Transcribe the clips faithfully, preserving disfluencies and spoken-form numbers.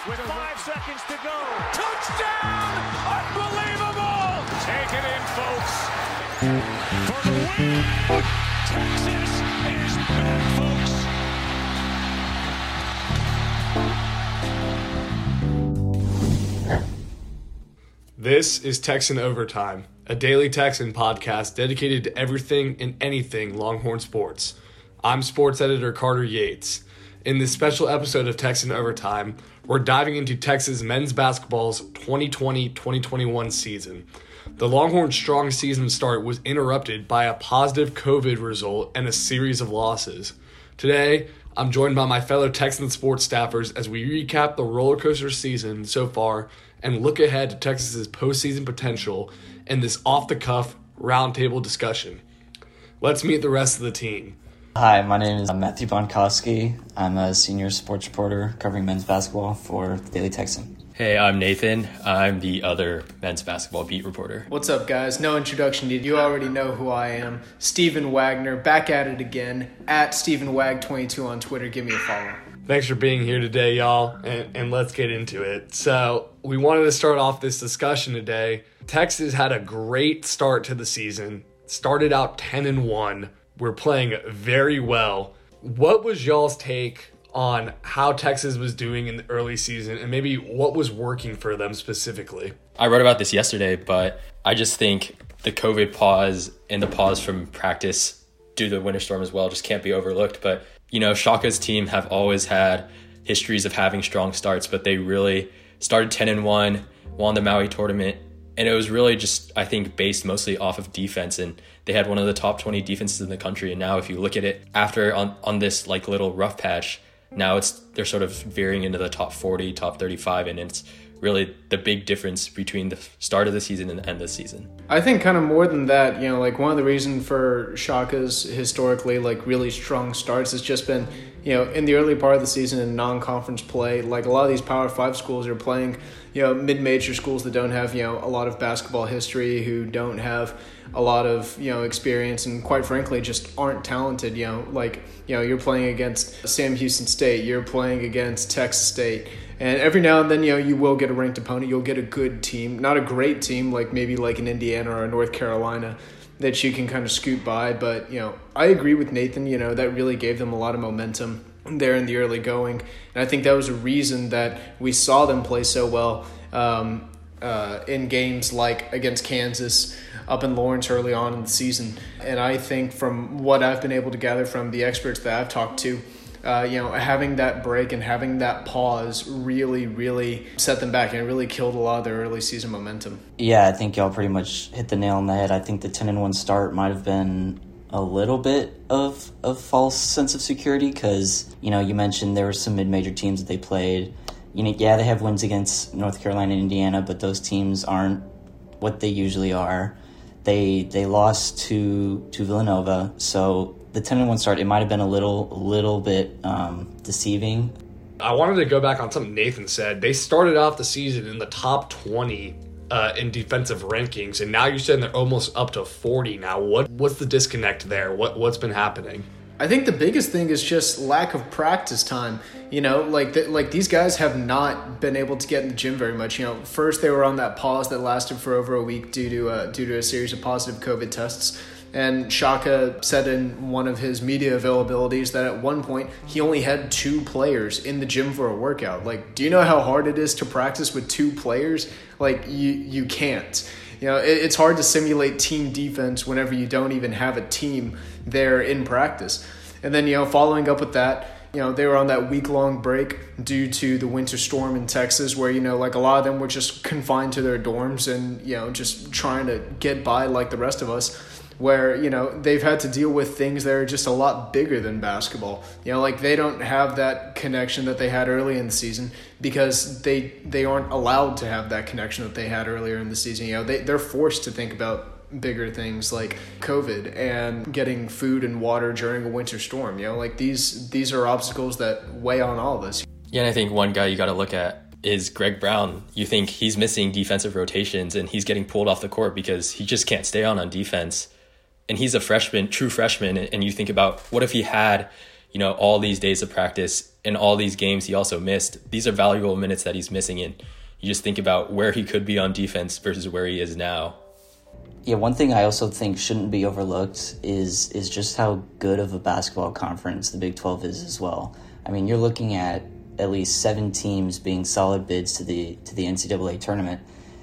with five seconds to go. Touchdown! Unbelievable! Take it in, folks. For the win! Texas is back, folks. This is Texan Overtime, a daily Texan podcast dedicated to everything and anything Longhorn sports. I'm sports editor Carter Yates. In this special episode of Texan Overtime, we're diving into Texas men's basketball's twenty twenty twenty twenty-one season. The Longhorns' strong season start was interrupted by a positive COVID result and a series of losses. Today, I'm joined by my fellow Texan sports staffers as we recap the rollercoaster season so far and look ahead to Texas's postseason potential in this off-the-cuff roundtable discussion. Let's meet the rest of the team. Hi, my name is Matthew Bonkowski. I'm a senior sports reporter covering men's basketball for the Daily Texan. Hey, I'm Nathan. I'm the other men's basketball beat reporter. What's up, guys? No introduction needed. You already know who I am. Stephen Wagner, back at it again, at Stephen Wag twenty-two on Twitter. Give me a follow. Thanks for being here today, y'all, and, and let's get into it. So we wanted to start off this discussion today. Texas had a great start to the season, started out ten and one. We're playing very well. What was y'all's take on how Texas was doing in the early season and maybe what was working for them specifically? I wrote about this yesterday, but I just think the COVID pause and the pause from practice due to the winter storm as well just can't be overlooked. But, you know, Shaka's team have always had histories of having strong starts, but they really started ten and one, won the Maui tournament. And it was really just, I think, based mostly off of defense. And they had one of the top twenty defenses in the country. And now if you look at it after on, on this like little rough patch, now it's they're sort of veering into the top forty, top thirty-five. And it's really the big difference between the start of the season and the end of the season. I think kind of more than that, you know, like one of the reasons for Shaka's historically like really strong starts has just been, you know, in the early part of the season in non-conference play, like a lot of these Power Five schools are playing, you know, mid-major schools that don't have, you know, a lot of basketball history, who don't have a lot of, you know, experience and quite frankly just aren't talented, you know, like, you know, you're playing against Sam Houston State, you're playing against Texas State, and every now and then, you know, you will get a ranked opponent, you'll get a good team, not a great team like maybe like an Indiana or a North Carolina that you can kind of scoot by, but, you know, I agree with Nathan, you know, that really gave them a lot of momentum there in the early going, and I think that was a reason that we saw them play so well um, uh, in games like against Kansas up in Lawrence early on in the season. And I think from what I've been able to gather from the experts that I've talked to, uh, you know, having that break and having that pause really, really set them back, and it really killed a lot of their early season momentum. Yeah, I think y'all pretty much hit the nail on the head. I think the ten and one start might have been a little bit of a false sense of security because, you know, you mentioned there were some mid-major teams that they played. You know, yeah, they have wins against North Carolina and Indiana, but those teams aren't what they usually are. They they lost to to Villanova, so the ten and one start, it might have been a little little bit um, deceiving. I wanted to go back on something Nathan said. They started off the season in the top twenty uh, in defensive rankings, and now you're saying they're almost up to forty now. What what's the disconnect there? What what's been happening? I think the biggest thing is just lack of practice time. You know, like the, like these guys have not been able to get in the gym very much. You know, first they were on that pause that lasted for over a week due to uh, due to a series of positive COVID tests. And Shaka said in one of his media availabilities that at one point he only had two players in the gym for a workout. Like, do you know how hard it is to practice with two players? Like, you you can't. You know, it, it's hard to simulate team defense whenever you don't even have a team there in practice. And then, you know, following up with that, you know, they were on that week-long break due to the winter storm in Texas where, you know, like a lot of them were just confined to their dorms and, you know, just trying to get by like the rest of us, where, you know, they've had to deal with things that are just a lot bigger than basketball. You know, like they don't have that connection that they had early in the season because they they aren't allowed to have that connection that they had earlier in the season. You know, they, they're forced to think about bigger things like COVID and getting food and water during a winter storm. You know, like these these are obstacles that weigh on all of us. Yeah, and I think one guy you got to look at is Greg Brown. You think he's missing defensive rotations and he's getting pulled off the court because he just can't stay on on defense. And he's a freshman, true freshman. And you think about what if he had, you know, all these days of practice and all these games he also missed. These are valuable minutes that he's missing, and you just think about where he could be on defense versus where he is now. Yeah, one thing I also think shouldn't be overlooked is is just how good of a basketball conference the Big twelve is as well. I mean, you're looking at at least seven teams being solid bids to the to the N C double A tournament.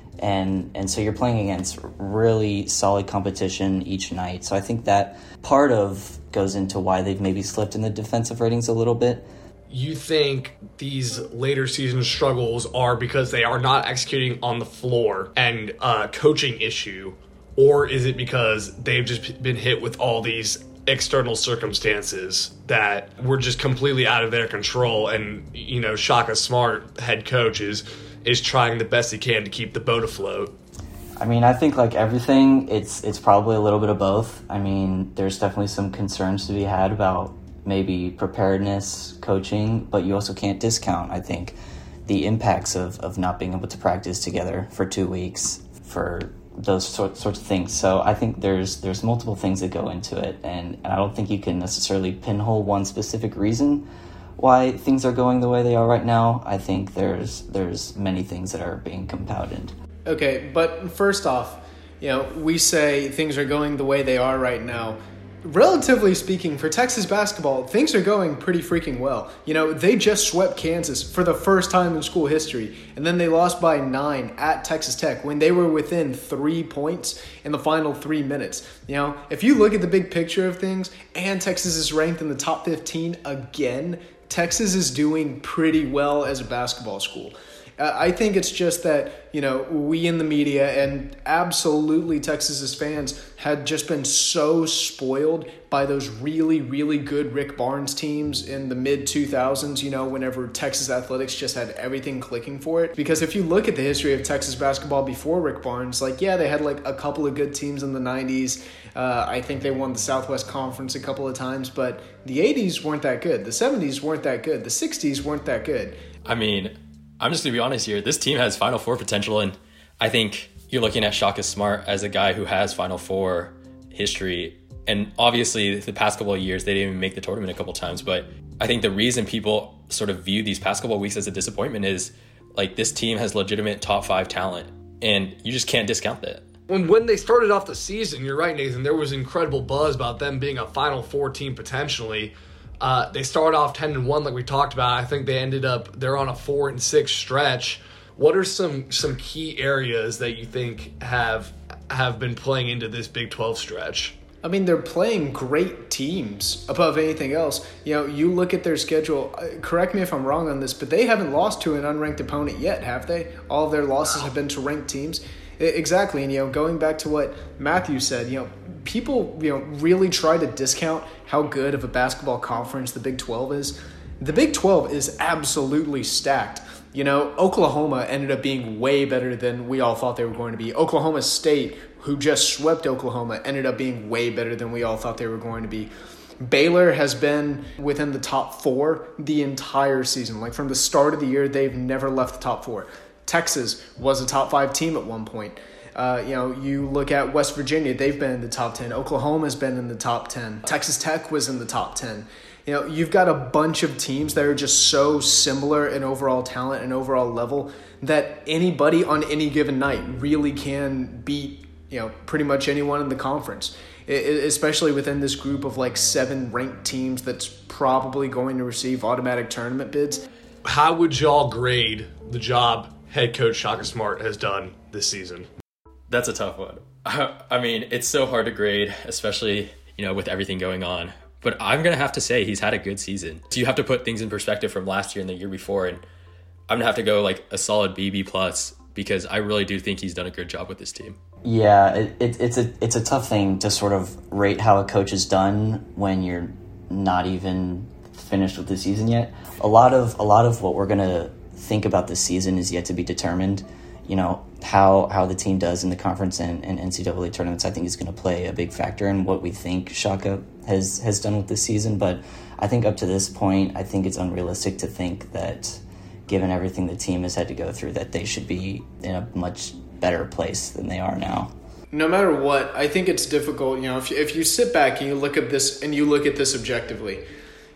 And and so you're playing against really solid competition each night. So I think that part of goes into why they've maybe slipped in the defensive ratings a little bit. You think these later season struggles are because they are not executing on the floor and a coaching issue, or is it because they've just been hit with all these external circumstances that were just completely out of their control, and, you know, Shaka Smart, head coach, is is trying the best he can to keep the boat afloat? I mean, I think like everything, it's it's probably a little bit of both. I mean, there's definitely some concerns to be had about maybe preparedness, coaching, but you also can't discount, I think, the impacts of, of not being able to practice together for two weeks for those sort, sorts of things. So I think there's there's multiple things that go into it, and, and I don't think you can necessarily pinhole one specific reason why things are going the way they are right now. I think there's there's many things that are being compounded. Okay, but first off, you know, we say things are going the way they are right now. Relatively speaking, for Texas basketball, things are going pretty freaking well. You know, they just swept Kansas for the first time in school history, and then they lost by nine at Texas Tech when they were within three points in the final three minutes. You know, if you look at the big picture of things, and Texas is ranked in the top fifteen again, Texas is doing pretty well as a basketball school. Uh, I think it's just that, you know, we in the media and absolutely Texas's fans had just been so spoiled by those really, really good Rick Barnes teams in the mid two thousands, you know, whenever Texas athletics just had everything clicking for it. Because if you look at the history of Texas basketball before Rick Barnes, like, yeah, they had like a couple of good teams in the nineties. Uh, I think they won the Southwest Conference a couple of times, but the eighties weren't that good. The seventies weren't that good. The sixties weren't that good. I mean, I'm just going to be honest here. This team has Final Four potential, and I think you're looking at Shaka Smart as a guy who has Final Four history. And obviously, the past couple of years, they didn't even make the tournament a couple times. But I think the reason people sort of view these past couple of weeks as a disappointment is, like, this team has legitimate top five talent, and you just can't discount that. When when they started off the season, you're right, Nathan, there was incredible buzz about them being a Final Four team potentially. Uh, they started off ten and one like we talked about. I think they ended up, they're on a four and six stretch. What are some some key areas that you think have have been playing into this Big twelve stretch? I mean, they're playing great teams above anything else. You know, you look at their schedule, correct me if I'm wrong on this, but they haven't lost to an unranked opponent yet, have they? All of their losses have been to ranked teams. Exactly, and, you know, going back to what Matthew said, you know, people, you know, really try to discount how good of a basketball conference the Big twelve is. The Big twelve is absolutely stacked. You know, Oklahoma ended up being way better than we all thought they were going to be. Oklahoma State, who just swept Oklahoma, ended up being way better than we all thought they were going to be. Baylor has been within the top four the entire season. Like, from the start of the year, they've never left the top four. Texas was a top five team at one point. Uh, you know, you look at West Virginia, they've been in the top ten. Oklahoma's been in the top ten. Texas Tech was in the top ten. You know, you've got a bunch of teams that are just so similar in overall talent and overall level that anybody on any given night really can beat, you know, pretty much anyone in the conference, it, especially within this group of like seven ranked teams that's probably going to receive automatic tournament bids. How would y'all grade the job head coach Shaka Smart has done this season? That's a tough one. I mean, it's so hard to grade, especially, you know, with everything going on. But I'm going to have to say he's had a good season. So you have to put things in perspective from last year and the year before. And I'm going to have to go like a solid B, B plus, because I really do think he's done a good job with this team. Yeah, it, it, it's a it's a tough thing to sort of rate how a coach is done when you're not even finished with the season yet. A lot of a lot of what we're going to think about this season is yet to be determined. You know, how how the team does in the conference and, and N C double A tournaments, I think, is going to play a big factor in what we think Shaka has, has done with this season. But I think up to this point, I think it's unrealistic to think that, given everything the team has had to go through, that they should be in a much better place than they are now. No matter what, I think it's difficult. You know, if you, if you sit back and you look at this and you look at this objectively,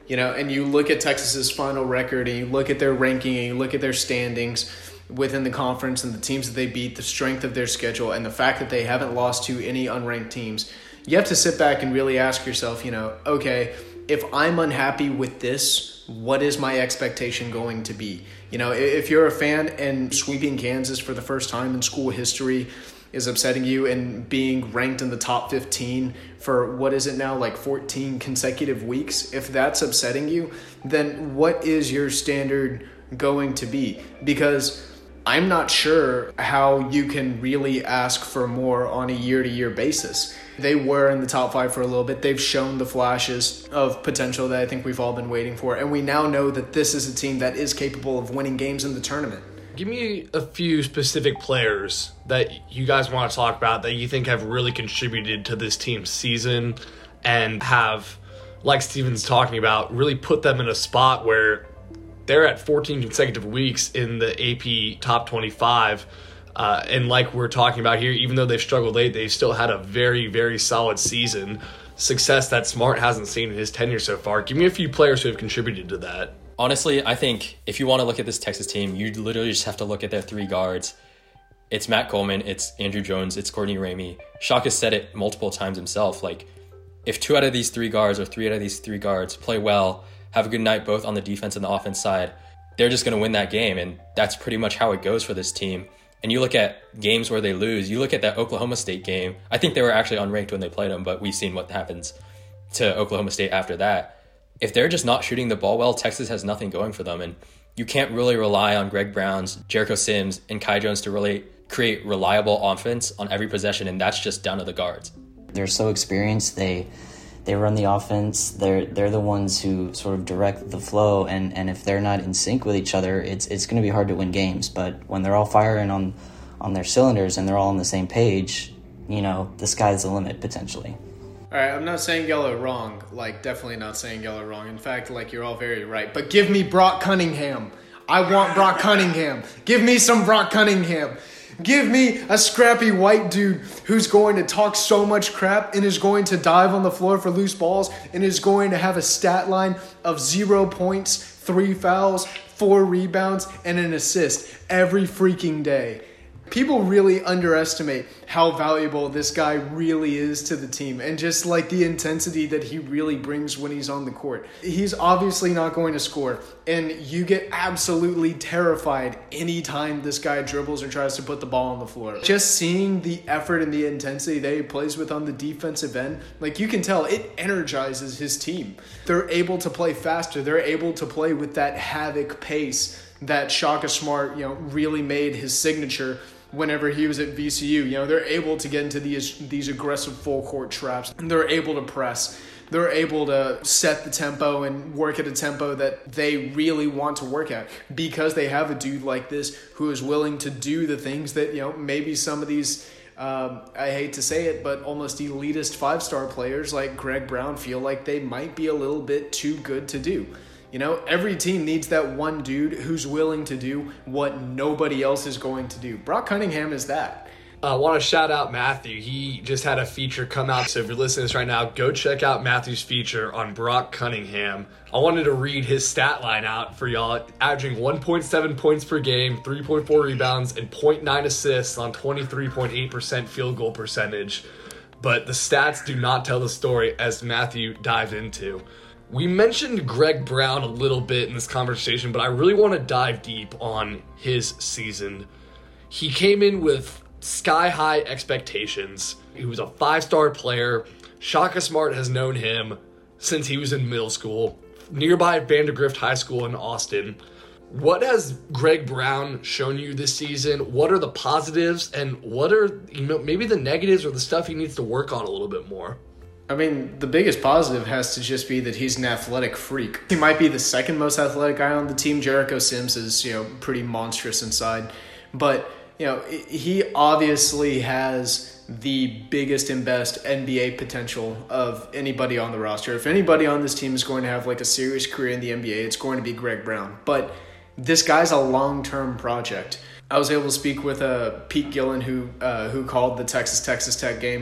You know, and you look at Texas's final record and you look at their ranking and you look at their standings within the conference and the teams that they beat, the strength of their schedule, and the fact that they haven't lost to any unranked teams. You have to sit back and really ask yourself, you know, okay, if I'm unhappy with this, what is my expectation going to be? You know, if you're a fan and sweeping Kansas for the first time in school history is upsetting you, and being ranked in the top fifteen for what is it now, like fourteen consecutive weeks, if that's upsetting you, then what is your standard going to be? Because I'm not sure how you can really ask for more on a year-to-year basis. They were in the top five for a little bit. They've shown the flashes of potential that I think we've all been waiting for, and we now know that this is a team that is capable of winning games in the tournament. Give me a few specific players that you guys want to talk about that you think have really contributed to this team's season and have, like Steven's talking about, really put them in a spot where they're at fourteen consecutive weeks in the A P top twenty-five. Uh, and like we're talking about here, even though they've struggled late, they've still had a very, very solid season. Success that Smart hasn't seen in his tenure so far. Give me a few players who have contributed to that. Honestly, I think if you want to look at this Texas team, you literally just have to look at their three guards. It's Matt Coleman, it's Andrew Jones, it's Courtney Ramey. Shock has said it multiple times himself. Like, if two out of these three guards or three out of these three guards play well, have a good night both on the defense and the offense side, they're just going to win that game. And that's pretty much how it goes for this team. And you look at games where they lose, you look at that Oklahoma State game. I think they were actually unranked when they played them, but we've seen what happens to Oklahoma State after that. If they're just not shooting the ball well, Texas has nothing going for them. And you can't really rely on Greg Brown's, Jericho Sims, and Kai Jones to really create reliable offense on every possession, and that's just down to the guards. They're so experienced. They they run the offense. They're they're the ones who sort of direct the flow, and, and if they're not in sync with each other, it's it's going to be hard to win games. But when they're all firing on, on their cylinders and they're all on the same page, you know, the sky's the limit potentially. All right, I'm not saying y'all are wrong. Like, definitely not saying y'all are wrong. In fact, like, you're all very right. But give me Brock Cunningham. I want Brock Cunningham. Give me some Brock Cunningham. Give me a scrappy white dude who's going to talk so much crap and is going to dive on the floor for loose balls and is going to have a stat line of zero points, three fouls, four rebounds, and an assist every freaking day. People really underestimate how valuable this guy really is to the team and just like the intensity that he really brings when he's on the court. He's obviously not going to score, and you get absolutely terrified anytime this guy dribbles or tries to put the ball on the floor. Just seeing the effort and the intensity that he plays with on the defensive end, like, you can tell it energizes his team. They're able to play faster. They're able to play with that havoc pace that Shaka Smart, you know, really made his signature whenever he was at V C U. You know, they're able to get into these these aggressive full court traps. They're able to press. They're able to set the tempo and work at a tempo that they really want to work at because they have a dude like this who is willing to do the things that, you know, maybe some of these, um, I hate to say it, but almost elitist five-star players like Greg Brown feel like they might be a little bit too good to do. You know, every team needs that one dude who's willing to do what nobody else is going to do. Brock Cunningham is that. I want to shout out Matthew. He just had a feature come out. So if you're listening to this right now, go check out Matthew's feature on Brock Cunningham. I wanted to read his stat line out for y'all, averaging one point seven points per game, three point four rebounds, and zero point nine assists on twenty-three point eight percent field goal percentage. But the stats do not tell the story, as Matthew dived into. We mentioned Greg Brown a little bit in this conversation, but I really want to dive deep on his season. He came in with sky-high expectations. He was a five-star player. Shaka Smart has known him since he was in middle school, nearby Vandergrift High School in Austin. What has Greg Brown shown you this season? What are the positives, and what are, you know, maybe the negatives or the stuff he needs to work on a little bit more? I mean, the biggest positive has to just be that he's an athletic freak. He might be the second most athletic guy on the team. Jericho Sims is, you know, pretty monstrous inside. But, you know, he obviously has the biggest and best N B A potential of anybody on the roster. If anybody on this team is going to have, like, a serious career in the N B A, it's going to be Greg Brown. But this guy's a long-term project. I was able to speak with uh, Pete Gillen, who uh, who called the Texas-Texas Tech game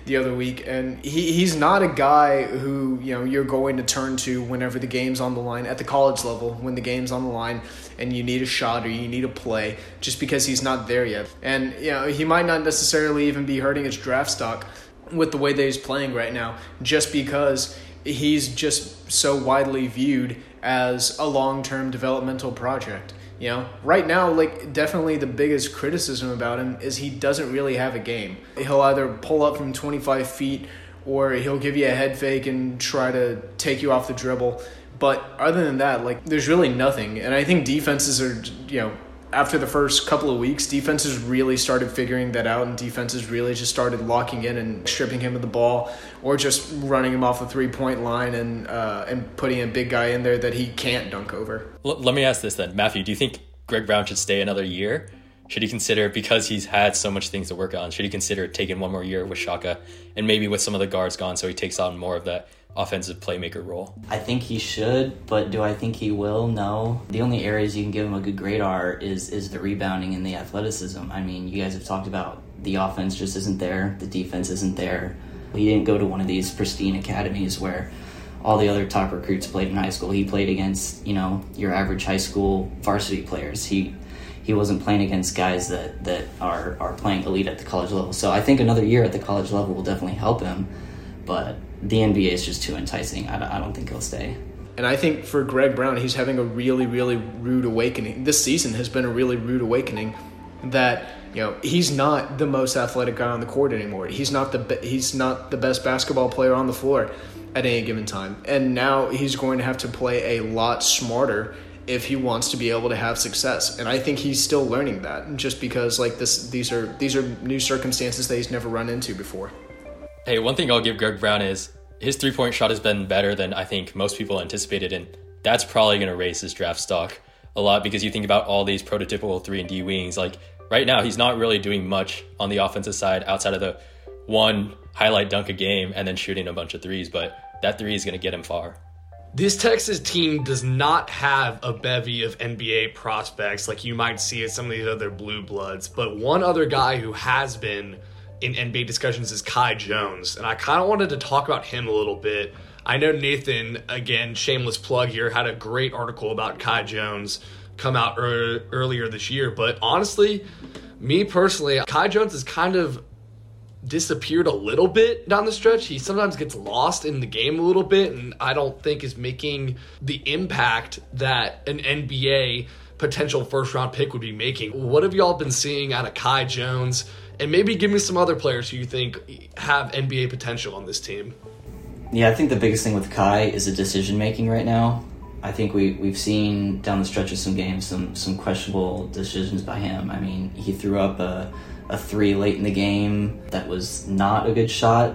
the other week, and he, he's not a guy who, you know, you're going to turn to whenever the game's on the line at the college level, when the game's on the line and you need a shot or you need a play, just because he's not there yet. And, you know, he might not necessarily even be hurting his draft stock with the way that he's playing right now, just because he's just so widely viewed as a long-term developmental project. You know, right now, like, definitely the biggest criticism about him is he doesn't really have a game. He'll either pull up from twenty-five feet or he'll give you a head fake and try to take you off the dribble. But other than that, like, there's really nothing. And I think defenses are, you know, after the first couple of weeks, defenses really started figuring that out, and defenses really just started locking in and stripping him of the ball, or just running him off the three-point line and uh, and putting a big guy in there that he can't dunk over. L- let me ask this then. Matthew, do you think Greg Brown should stay another year? Should he consider, because he's had so much things to work on, should he consider taking one more year with Shaka and maybe with some of the guards gone so he takes on more of that offensive playmaker role? I think he should, but do I think he will? No. The only areas you can give him a good grade are is is the rebounding and the athleticism. I mean, you guys have talked about the offense just isn't there, the defense isn't there. He didn't go to one of these pristine academies where all the other top recruits played in high school. He played against, you know, your average high school varsity players. He he wasn't playing against guys that, that are, are playing elite at the college level. So I think another year at the college level will definitely help him, but the N B A is just too enticing. I don't, I don't think he'll stay. And I think for Greg Brown, he's having a really, really rude awakening. This season has been a really rude awakening that, you know, he's not the most athletic guy on the court anymore. He's not the be- he's not the best basketball player on the floor at any given time. And now he's going to have to play a lot smarter if he wants to be able to have success. And I think he's still learning that, just because like this these are these are new circumstances that he's never run into before. Hey, one thing I'll give Greg Brown is his three-point shot has been better than I think most people anticipated, and that's probably going to raise his draft stock a lot, because you think about all these prototypical three and D wings. Like right now, he's not really doing much on the offensive side outside of the one highlight dunk a game and then shooting a bunch of threes, but that three is going to get him far. This Texas team does not have a bevy of N B A prospects like you might see at some of these other blue bloods, but one other guy who has been in N B A discussions is Kai Jones, and I kind of wanted to talk about him a little bit. I know Nathan, again, shameless plug here, had a great article about Kai Jones come out er- earlier this year, but honestly, me personally, Kai Jones has kind of disappeared a little bit down the stretch. He sometimes gets lost in the game a little bit, and I don't think is making the impact that an N B A potential first-round pick would be making. What have y'all been seeing out of Kai Jones? And maybe give me some other players who you think have N B A potential on this team. Yeah, I think the biggest thing with Kai is the decision-making right now. I think we, we've seen down the stretch of some games some some questionable decisions by him. I mean, he threw up a, a three late in the game that was not a good shot.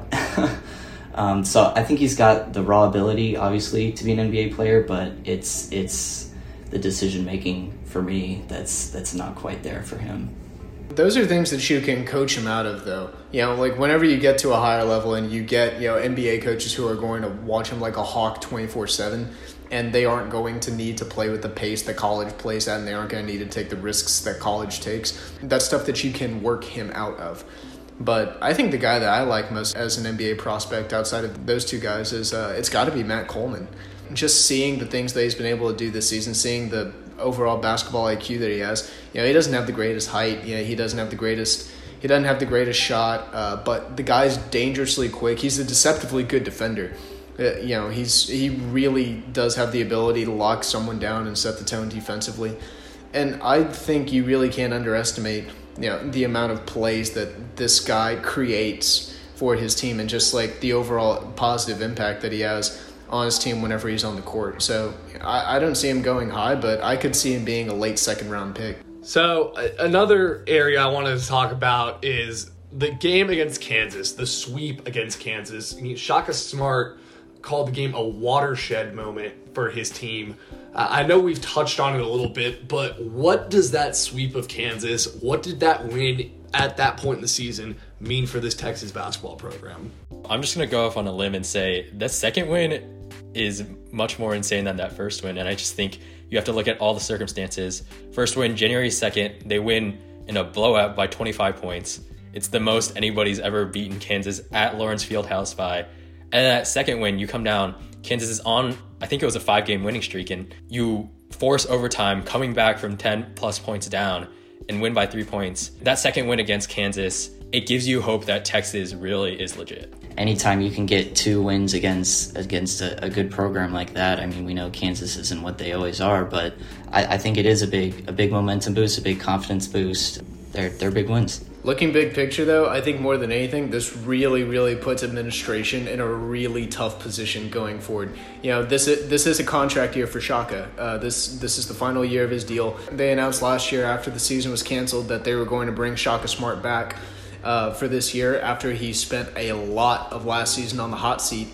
um, so I think he's got the raw ability, obviously, to be an N B A player, but it's it's the decision-making for me that's that's not quite there for him. Those are things that you can coach him out of, though. You know, like whenever you get to a higher level and you get, you know, N B A coaches who are going to watch him like a hawk twenty-four seven, and they aren't going to need to play with the pace that college plays at, and they aren't going to need to take the risks that college takes. That's stuff that you can work him out of. But I think the guy that I like most as an N B A prospect outside of those two guys is uh, it's got to be Matt Coleman. Just seeing the things that he's been able to do this season, seeing the overall basketball I Q that he has. You know, he doesn't have the greatest height. You know, he doesn't have the greatest. He doesn't have the greatest shot. Uh, but the guy's dangerously quick. He's a deceptively good defender. Uh, you know, he's he really does have the ability to lock someone down and set the tone defensively. And I think you really can't underestimate, you know, the amount of plays that this guy creates for his team, and just like the overall positive impact that he has on his team whenever he's on the court. So I, I don't see him going high, but I could see him being a late second round pick. So uh, another area I wanted to talk about is the game against Kansas, the sweep against Kansas. Shaka Smart called the game a watershed moment for his team. Uh, I know we've touched on it a little bit, but what does that sweep of Kansas, what did that win at that point in the season mean for this Texas basketball program? I'm just going to go off on a limb and say that second win is much more insane than that first win. And I just think you have to look at all the circumstances. First win, January second, they win in a blowout by twenty-five points. It's the most anybody's ever beaten Kansas at Lawrence Fieldhouse by. And that second win, you come down, Kansas is on, I think it was a five-game winning streak, and you force overtime, coming back from ten plus points down and win by three points. That second win against Kansas, it gives you hope that Texas really is legit. Anytime you can get two wins against against a, a good program like that, I mean, we know Kansas isn't what they always are, but I, I think it is a big a big momentum boost, a big confidence boost. They're they're big wins. Looking big picture, though, I think more than anything, this really, really puts administration in a really tough position going forward. You know, this is, this is a contract year for Shaka. Uh, this this is the final year of his deal. They announced last year after the season was canceled that they were going to bring Shaka Smart back uh, for this year after he spent a lot of last season on the hot seat.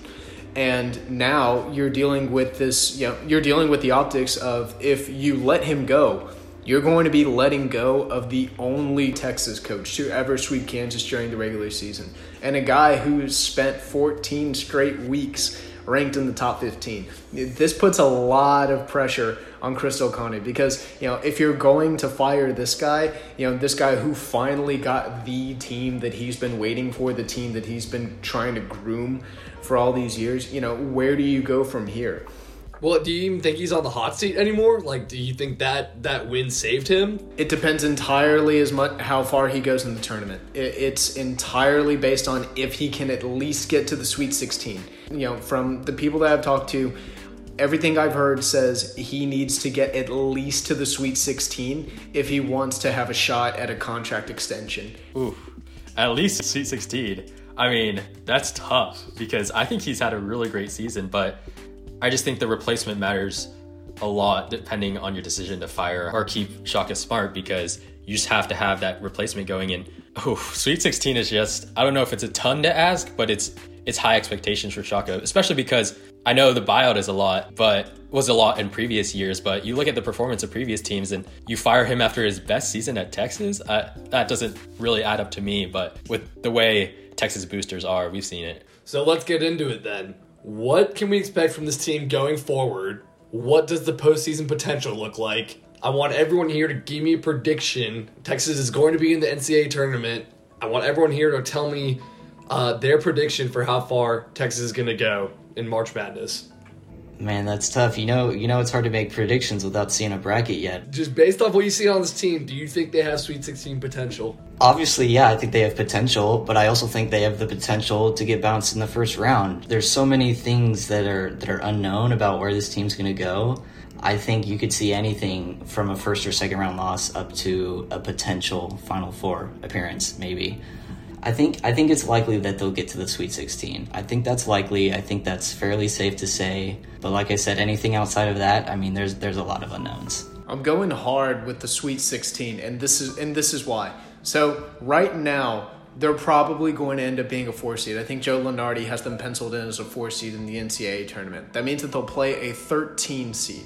And now you're dealing with this, you know, you're dealing with the optics of if you let him go, you're going to be letting go of the only Texas coach to ever sweep Kansas during the regular season. And a guy who's spent fourteen straight weeks ranked in the top fifteen. This puts a lot of pressure on Crystal Conte because, you know, if you're going to fire this guy, you know, this guy who finally got the team that he's been waiting for, the team that he's been trying to groom for all these years, you know, where do you go from here? Well, do you even think he's on the hot seat anymore? Like, do you think that that win saved him? It depends entirely as much how far he goes in the tournament. It, it's entirely based on if he can at least get to the Sweet sixteen. You know, from the people that I've talked to, everything I've heard says he needs to get at least to the Sweet sixteen if he wants to have a shot at a contract extension. Ooh, at least Sweet sixteen. I mean, that's tough because I think he's had a really great season, but I just think the replacement matters a lot depending on your decision to fire or keep Shaka Smart because you just have to have that replacement going in. Oh, Sweet sixteen is just, I don't know if it's a ton to ask, but it's it's high expectations for Shaka, especially because I know the buyout is a lot, but was a lot in previous years, but you look at the performance of previous teams and you fire him after his best season at Texas, uh, that doesn't really add up to me, but with the way Texas boosters are, we've seen it. So let's get into it then. What can we expect from this team going forward? What does the postseason potential look like? I want everyone here to give me a prediction. Texas is going to be in the N C double A tournament. I want everyone here to tell me uh, their prediction for how far Texas is going to go in March Madness. Man, that's tough. You know, you know it's hard to make predictions without seeing a bracket yet. Just based off what you see on this team, do you think they have Sweet sixteen potential? Obviously, yeah, I think they have potential, but I also think they have the potential to get bounced in the first round. There's so many things that are that are unknown about where this team's going to go. I think you could see anything from a first or second round loss up to a potential Final Four appearance, maybe. I think I think it's likely that they'll get to the Sweet sixteen. I think that's likely. I think that's fairly safe to say. But like I said, anything outside of that, I mean, there's there's a lot of unknowns. I'm going hard with the Sweet sixteen, and this is and this is why. So right now, they're probably going to end up being a four seed. I think Joe Lunardi has them penciled in as a four seed in the N C double A tournament. That means that they'll play a thirteen seed,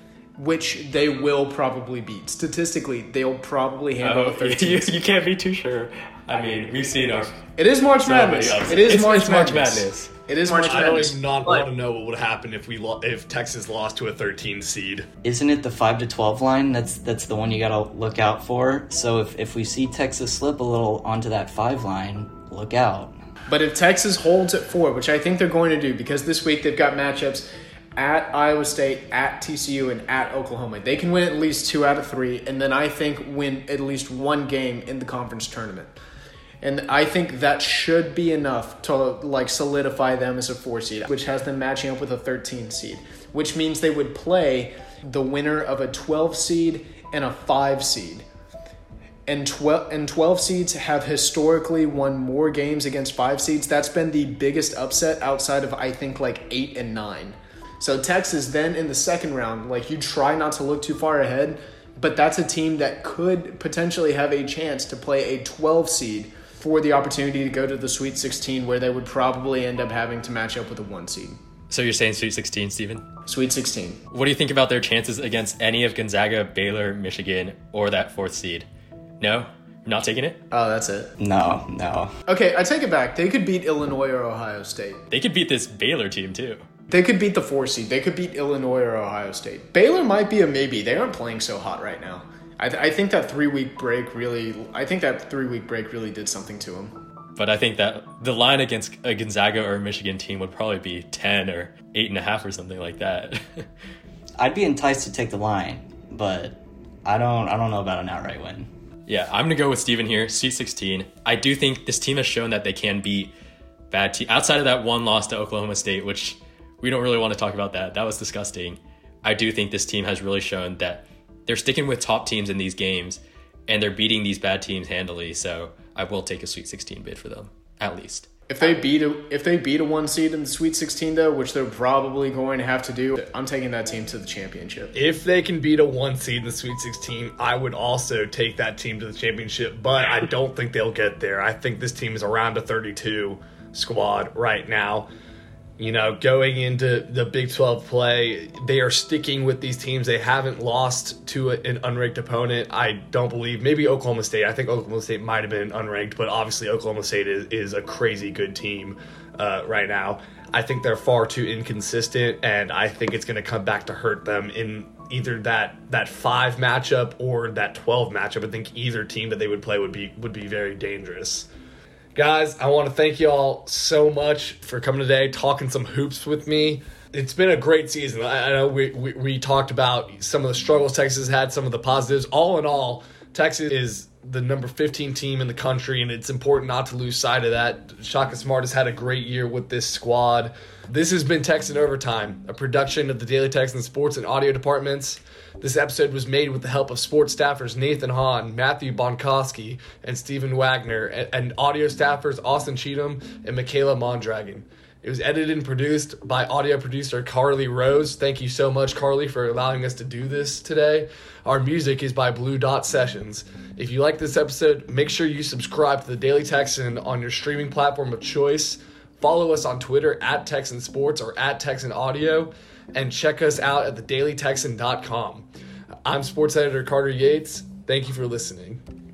which they will probably beat. Statistically, they'll probably handle Oh, a thirteen you, seed. you can't be too sure. I mean, we've seen our... It is March So many Madness. upsets. It is It's- March it's March Madness. Madness. It is March I don't Madness. even not But- want to know what would happen if we lo- if Texas lost to a thirteen seed. Isn't it the five to twelve line? That's that's the one you got to look out for. So if, if we see Texas slip a little onto that five line, look out. But if Texas holds at four, which I think they're going to do, because this week they've got matchups at Iowa State, at T C U, and at Oklahoma. They can win at least two out of three, and then I think win at least one game in the conference tournament. And I think that should be enough to like solidify them as a four seed, which has them matching up with a thirteen seed, which means they would play the winner of a twelve seed and a five seed. And twelve and twelve seeds have historically won more games against five seeds. That's been the biggest upset outside of, I think, like eight and nine. So Texas then in the second round, like you try not to look too far ahead, but that's a team that could potentially have a chance to play a twelve seed for the opportunity to go to the Sweet sixteen, where they would probably end up having to match up with a one seed. So you're saying Sweet sixteen, Steven? Sweet sixteen. What do you think about their chances against any of Gonzaga, Baylor, Michigan, or that fourth seed? No? You're not taking it? Oh, that's it. No, no. Okay, I take it back. They could beat Illinois or Ohio State. They could beat this Baylor team, too. They could beat the four seed. They could beat Illinois or Ohio State. Baylor might be a maybe. They aren't playing so hot right now. I, th- I think that three week break really. I think that three week break really did something to him. But I think that the line against a Gonzaga or a Michigan team would probably be ten or eight and a half or something like that. I'd be enticed to take the line, but I don't. I don't know about an outright win. Yeah, I'm gonna go with Steven here. Sweet sixteen. I do think this team has shown that they can beat bad teams outside of that one loss to Oklahoma State, which we don't really want to talk about that. That was disgusting. I do think this team has really shown that they're sticking with top teams in these games, and they're beating these bad teams handily. So I will take a Sweet sixteen bid for them, at least. If they beat a, if they beat a one seed in the Sweet sixteen, though, which they're probably going to have to do, I'm taking that team to the championship. If they can beat a one seed in the Sweet sixteen, I would also take that team to the championship, but I don't think they'll get there. I think this team is around a thirty-two squad right now. You know, going into the Big twelve play, they are sticking with these teams. They haven't lost to a, an unranked opponent, I don't believe. Maybe Oklahoma State. I think Oklahoma State might have been unranked, but obviously Oklahoma State is, is a crazy good team uh, right now. I think they're far too inconsistent, and I think it's going to come back to hurt them in either that that five matchup or that twelve matchup. I think either team that they would play would be would be very dangerous. Guys, I want to thank you all so much for coming today, talking some hoops with me. It's been a great season. I, I know we, we, we talked about some of the struggles Texas had, some of the positives. All in all, Texas is the number fifteen team in the country, and it's important not to lose sight of that. Shaka Smart has had a great year with this squad. This has been Texan Overtime, a production of the Daily Texan Sports and Audio departments. This episode was made with the help of sports staffers Nathan Hahn, Matthew Bonkowski, and Stephen Wagner, and, and audio staffers Austin Cheatham and Michaela Mondragon. It was edited and produced by audio producer Carly Rose. Thank you so much, Carly, for allowing us to do this today. Our music is by Blue Dot Sessions. If you like this episode, make sure you subscribe to the Daily Texan on your streaming platform of choice. Follow us on Twitter at Texan Sports or at Texan Audio, and check us out at the daily texan dot com. I'm sports editor Carter Yates. Thank you for listening.